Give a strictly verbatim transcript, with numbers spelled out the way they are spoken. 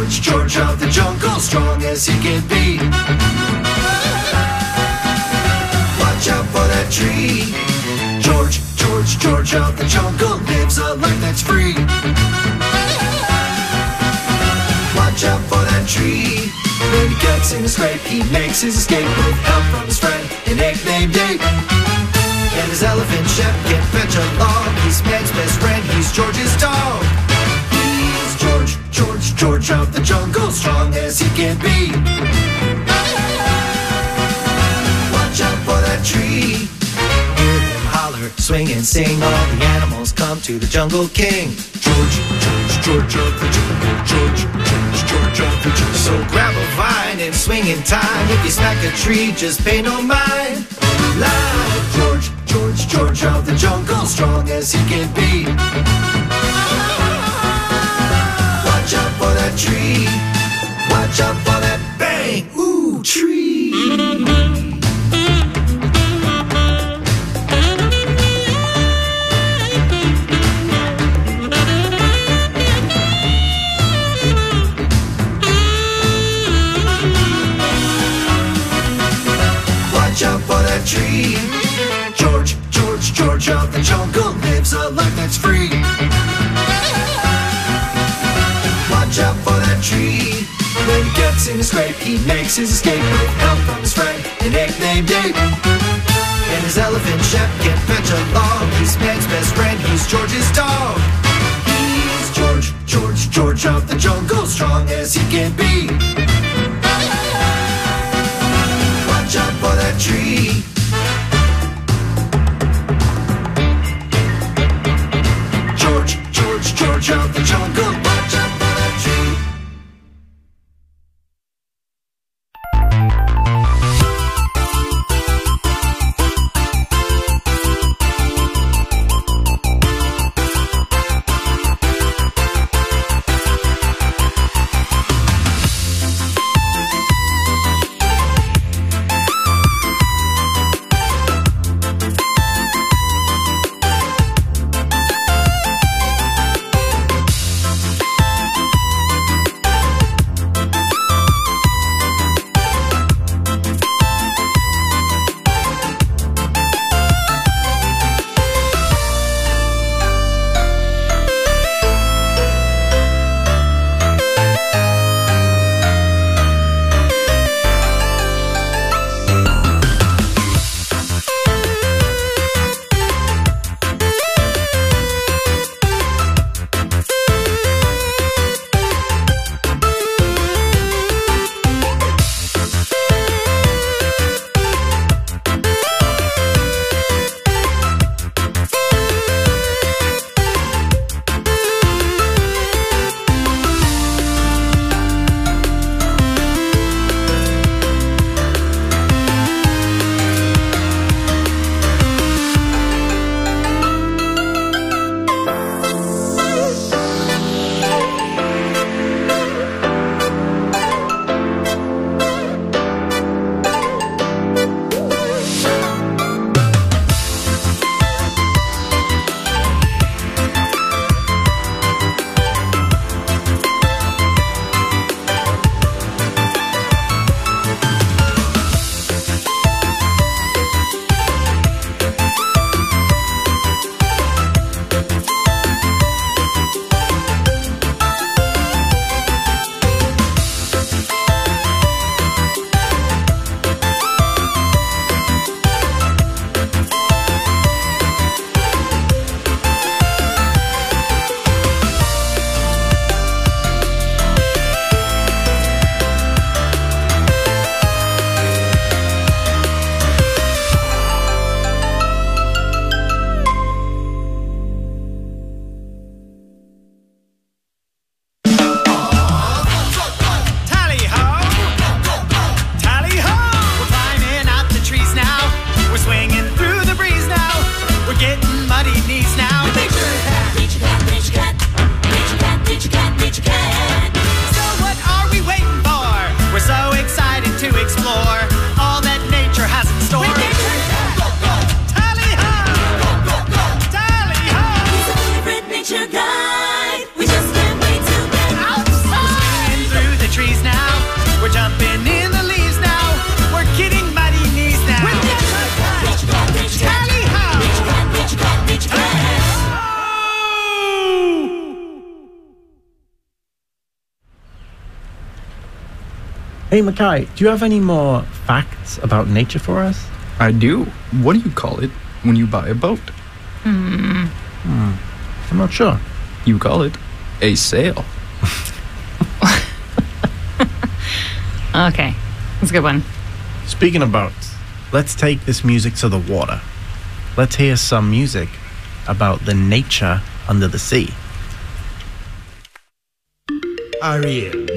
George, George of the jungle, strong as he can be. Watch out for that tree. George, George, George of the jungle lives a life that's free. Watch out for that tree. When he gets in a scrape, he makes his escape with help from his friend, an egg named Ape. And his elephant chef can fetch a log. He's Meg's best friend, he's George's dog. He's George, George, George of the jungle, strong as he can be. Watch out for that tree. Hear him holler, swing and sing. All the animals come to the Jungle King. George, George, George of the jungle, George, George, George of the jungle. So grab a vine and swing in time. If you smack a tree, just pay no mind. Live George, George, George of the jungle, strong as he can be. Watch out for that tree. Watch out for that bang, ooh, tree. Watch out for that tree. George, George, George of the jungle lives a life that's free. Watch out for that tree. When he gets in a scrape, he makes his escape with help from his friend, an egg named Ape. And his elephant chef can fetch a log. He's Meg's best friend, he's George's dog. He's George, George, George of the jungle, strong as he can be. Watch out for that tree. George, George, George of the jungle, watch out for that tree. Hey, Mackay, do you have any more facts about nature for us? I do. What do you call it when you buy a boat? Hmm. I'm not sure. You call it a sail. Okay, that's a good one. Speaking of boats, let's take this music to the water. Let's hear some music about the nature under the sea. Ariel,